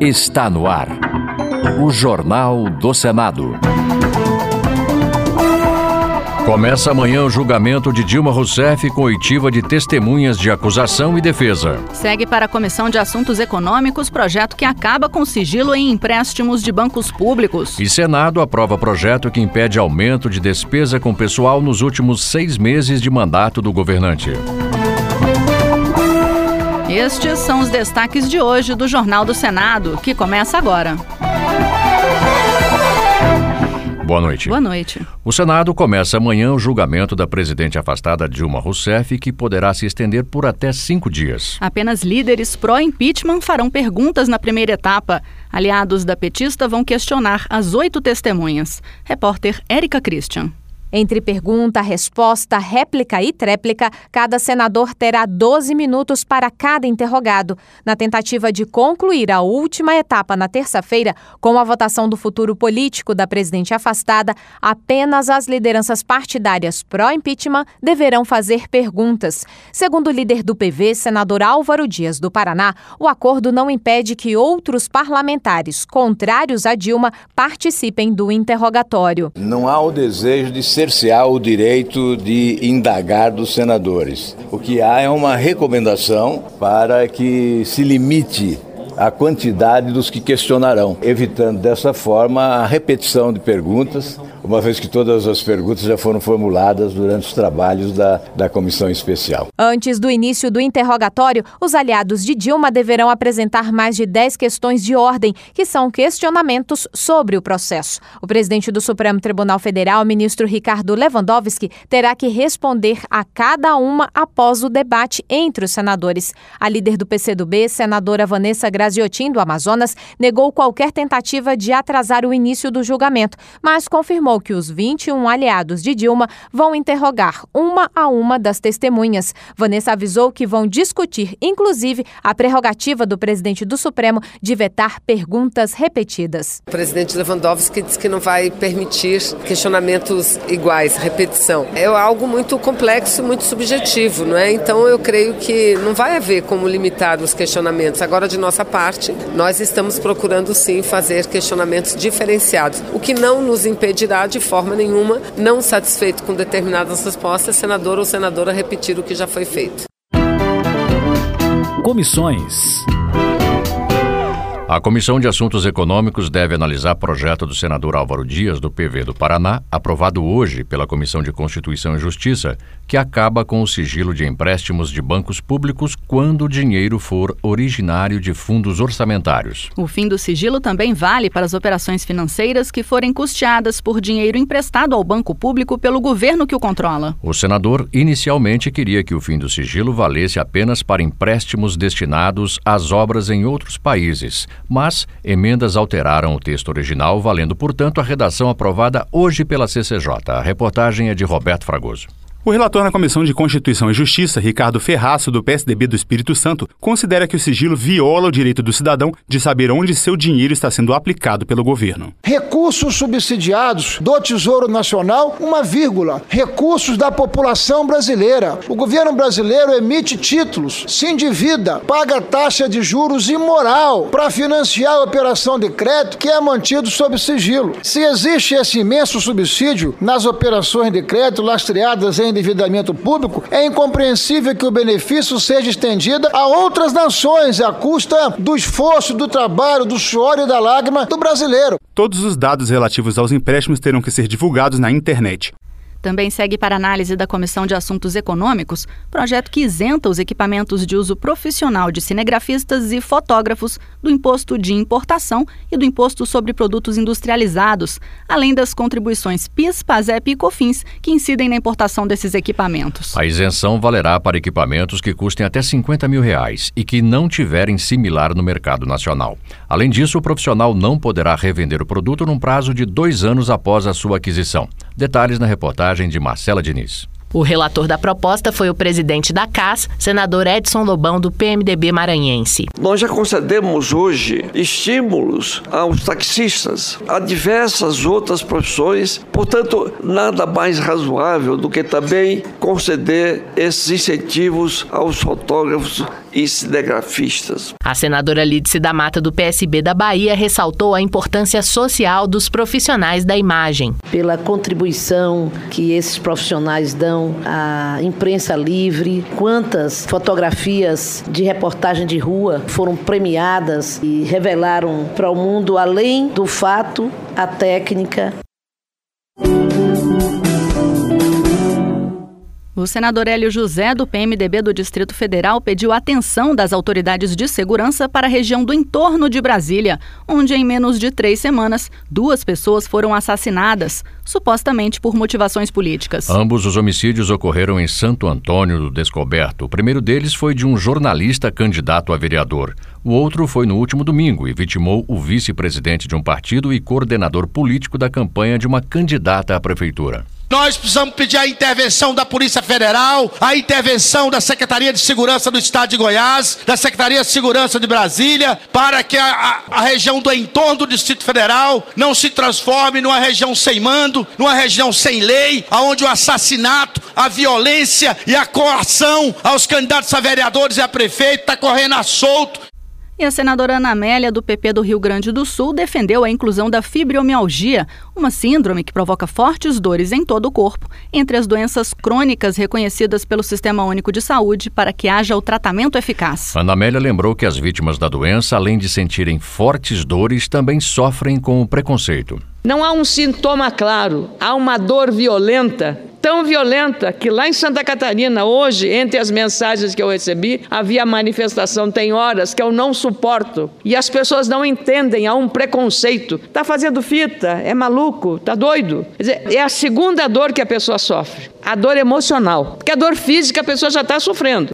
Está no ar. O Jornal do Senado. Começa amanhã o julgamento de Dilma Rousseff com oitiva de testemunhas de acusação e defesa. Segue para a Comissão de Assuntos Econômicos projeto que acaba com sigilo em empréstimos de bancos públicos. E Senado aprova projeto que impede aumento de despesa com pessoal nos últimos 6 meses de mandato do governante. Estes são os destaques de hoje do Jornal do Senado, que começa agora. Boa noite. Boa noite. O Senado começa amanhã o julgamento da presidente afastada Dilma Rousseff, que poderá se estender por até 5 dias. Apenas líderes pró-impeachment farão perguntas na primeira etapa. Aliados da petista vão questionar as 8 testemunhas. Repórter Érica Christian. Entre pergunta, resposta, réplica e tréplica, cada senador terá 12 minutos para cada interrogado, na tentativa de concluir a última etapa na terça-feira, com a votação do futuro político da presidente afastada. Apenas as lideranças partidárias pró-impeachment deverão fazer perguntas. Segundo o líder do PV, senador Álvaro Dias, do Paraná, o acordo não impede que outros parlamentares contrários a Dilma participem do interrogatório. Não há o desejo de cercear o direito de indagar dos senadores. O que há é uma recomendação para que se limite a quantidade dos que questionarão, evitando dessa forma a repetição de perguntas, uma vez que todas as perguntas já foram formuladas durante os trabalhos da comissão especial. Antes do início do interrogatório, os aliados de Dilma deverão apresentar mais de 10 questões de ordem, que são questionamentos sobre o processo. O presidente do Supremo Tribunal Federal, ministro Ricardo Lewandowski, terá que responder a cada uma após o debate entre os senadores. A líder do PCdoB, senadora Vanessa Graziotin, do Amazonas, negou qualquer tentativa de atrasar o início do julgamento, mas confirmou que os 21 aliados de Dilma vão interrogar uma a uma das testemunhas. Vanessa avisou que vão discutir, inclusive, a prerrogativa do presidente do Supremo de vetar perguntas repetidas. O presidente Lewandowski disse que não vai permitir questionamentos iguais, repetição. É algo muito complexo, muito subjetivo, não é? Então eu creio que não vai haver como limitar os questionamentos. Agora, de nossa parte, nós estamos procurando sim fazer questionamentos diferenciados, o que não nos impedirá de forma nenhuma, não satisfeito com determinadas respostas, senador ou senadora repetir o que já foi feito. Comissões. A Comissão de Assuntos Econômicos deve analisar projeto do senador Álvaro Dias, do PV do Paraná, aprovado hoje pela Comissão de Constituição e Justiça, que acaba com o sigilo de empréstimos de bancos públicos quando o dinheiro for originário de fundos orçamentários. O fim do sigilo também vale para as operações financeiras que forem custeadas por dinheiro emprestado ao banco público pelo governo que o controla. O senador inicialmente queria que o fim do sigilo valesse apenas para empréstimos destinados às obras em outros países, mas emendas alteraram o texto original, valendo, portanto, a redação aprovada hoje pela CCJ. A reportagem é de Roberto Fragoso. O relator na Comissão de Constituição e Justiça, Ricardo Ferraço, do PSDB do Espírito Santo, considera que o sigilo viola o direito do cidadão de saber onde seu dinheiro está sendo aplicado pelo governo. Recursos subsidiados do Tesouro Nacional, recursos da população brasileira. O governo brasileiro emite títulos, se endivida, paga taxa de juros imoral para financiar a operação de crédito que é mantido sob sigilo. Se existe esse imenso subsídio nas operações de crédito lastreadas em endividamento público, é incompreensível que o benefício seja estendido a outras nações à custa do esforço, do trabalho, do suor e da lágrima do brasileiro. Todos os dados relativos aos empréstimos terão que ser divulgados na internet. Também segue para análise da Comissão de Assuntos Econômicos projeto que isenta os equipamentos de uso profissional de cinegrafistas e fotógrafos do imposto de importação e do imposto sobre produtos industrializados, além das contribuições PIS, PASEP e COFINS que incidem na importação desses equipamentos. A isenção valerá para equipamentos que custem até R$50 mil e que não tiverem similar no mercado nacional. Além disso, o profissional não poderá revender o produto num prazo de 2 anos após a sua aquisição. Detalhes na reportagem de Marcela Diniz. O relator da proposta foi o presidente da CAS, senador Edson Lobão, do PMDB maranhense. Nós já concedemos hoje estímulos aos taxistas, a diversas outras profissões, portanto, nada mais razoável do que também conceder esses incentivos aos fotógrafos e cinegrafistas. A senadora Lídice da Mata, do PSB da Bahia, ressaltou a importância social dos profissionais da imagem. Pela contribuição que esses profissionais dão à imprensa livre, quantas fotografias de reportagem de rua foram premiadas e revelaram para o mundo, além do fato, a técnica. O senador Hélio José, do PMDB do Distrito Federal, pediu atenção das autoridades de segurança para a região do entorno de Brasília, onde em menos de 3 semanas, 2 pessoas foram assassinadas, supostamente por motivações políticas. Ambos os homicídios ocorreram em Santo Antônio do Descoberto. O primeiro deles foi de um jornalista candidato a vereador. O outro foi no último domingo e vitimou o vice-presidente de um partido e coordenador político da campanha de uma candidata à prefeitura. Nós precisamos pedir a intervenção da Polícia Federal, a intervenção da Secretaria de Segurança do Estado de Goiás, da Secretaria de Segurança de Brasília, para que a região do entorno do Distrito Federal não se transforme numa região sem mando, numa região sem lei, onde o assassinato, a violência e a coação aos candidatos a vereadores e a prefeito está correndo à solto. E a senadora Ana Amélia, do PP do Rio Grande do Sul, defendeu a inclusão da fibromialgia, uma síndrome que provoca fortes dores em todo o corpo, entre as doenças crônicas reconhecidas pelo Sistema Único de Saúde, para que haja o tratamento eficaz. Ana Amélia lembrou que as vítimas da doença, além de sentirem fortes dores, também sofrem com o preconceito. Não há um sintoma claro, há uma dor violenta, tão violenta que lá em Santa Catarina, hoje, entre as mensagens que eu recebi, havia manifestação, tem horas que eu não suporto. E as pessoas não entendem, há um preconceito. Está fazendo fita, é maluco, está doido. Quer dizer, é a segunda dor que a pessoa sofre, a dor emocional. Porque a dor física a pessoa já está sofrendo.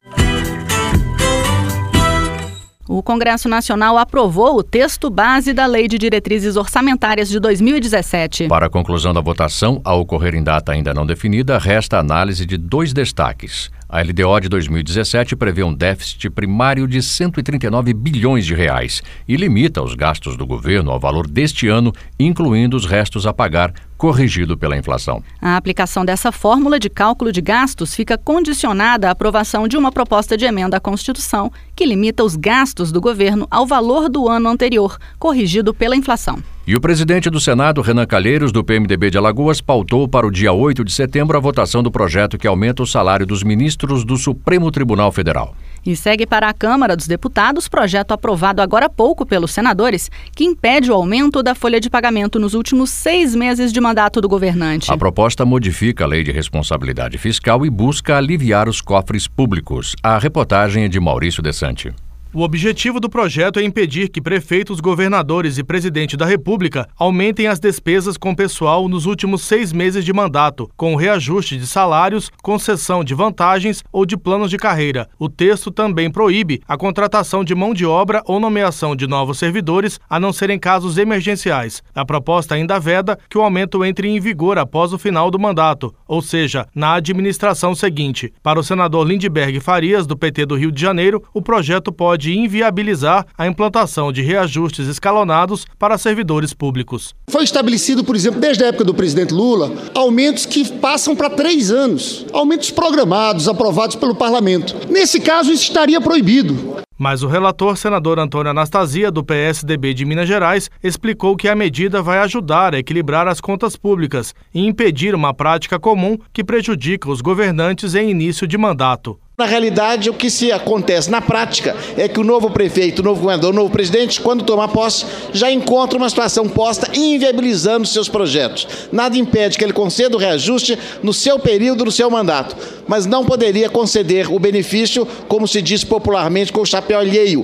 O Congresso Nacional aprovou o texto base da Lei de Diretrizes Orçamentárias de 2017. Para a conclusão da votação, a ocorrer em data ainda não definida, resta a análise de 2 destaques. A LDO de 2017 prevê um déficit primário de 139 bilhões de reais e limita os gastos do governo ao valor deste ano, incluindo os restos a pagar, corrigido pela inflação. A aplicação dessa fórmula de cálculo de gastos fica condicionada à aprovação de uma proposta de emenda à Constituição que limita os gastos do governo ao valor do ano anterior, corrigido pela inflação. E o presidente do Senado, Renan Calheiros, do PMDB de Alagoas, pautou para o dia 8 de setembro a votação do projeto que aumenta o salário dos ministros do Supremo Tribunal Federal. E segue para a Câmara dos Deputados projeto aprovado agora há pouco pelos senadores, que impede o aumento da folha de pagamento nos últimos 6 meses de mandato do governante. A proposta modifica a Lei de Responsabilidade Fiscal e busca aliviar os cofres públicos. A reportagem é de Maurício Desante. O objetivo do projeto é impedir que prefeitos, governadores e presidente da República aumentem as despesas com pessoal nos últimos 6 meses de mandato, com reajuste de salários, concessão de vantagens ou de planos de carreira. O texto também proíbe a contratação de mão de obra ou nomeação de novos servidores, a não ser em casos emergenciais. A proposta ainda veda que o aumento entre em vigor após o final do mandato, ou seja, na administração seguinte. Para o senador Lindbergh Farias, do PT do Rio de Janeiro, o projeto pode inviabilizar a implantação de reajustes escalonados para servidores públicos. Foi estabelecido, por exemplo, desde a época do presidente Lula, aumentos que passam para 3 anos, aumentos programados, aprovados pelo parlamento. Nesse caso, isso estaria proibido. Mas o relator, senador Antônio Anastasia, do PSDB de Minas Gerais, explicou que a medida vai ajudar a equilibrar as contas públicas e impedir uma prática comum que prejudica os governantes em início de mandato. Na realidade, o que se acontece na prática é que o novo prefeito, o novo governador, o novo presidente, quando tomar posse, já encontra uma situação posta inviabilizando seus projetos. Nada impede que ele conceda o reajuste no seu período, no seu mandato, mas não poderia conceder o benefício, como se diz popularmente, com o chapéu alheio.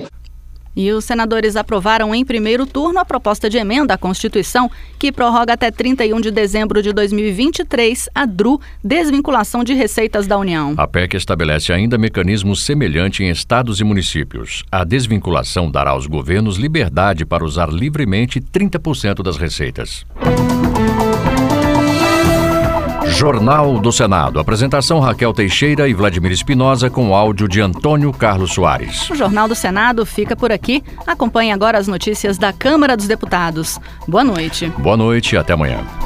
E os senadores aprovaram em primeiro turno a proposta de emenda à Constituição que prorroga até 31 de dezembro de 2023 a DRU, desvinculação de receitas da União. A PEC estabelece ainda mecanismo semelhante em estados e municípios. A desvinculação dará aos governos liberdade para usar livremente 30% das receitas. Jornal do Senado. Apresentação Raquel Teixeira e Vladimir Espinosa com áudio de Antônio Carlos Soares. O Jornal do Senado fica por aqui. Acompanhe agora as notícias da Câmara dos Deputados. Boa noite. Boa noite e até amanhã.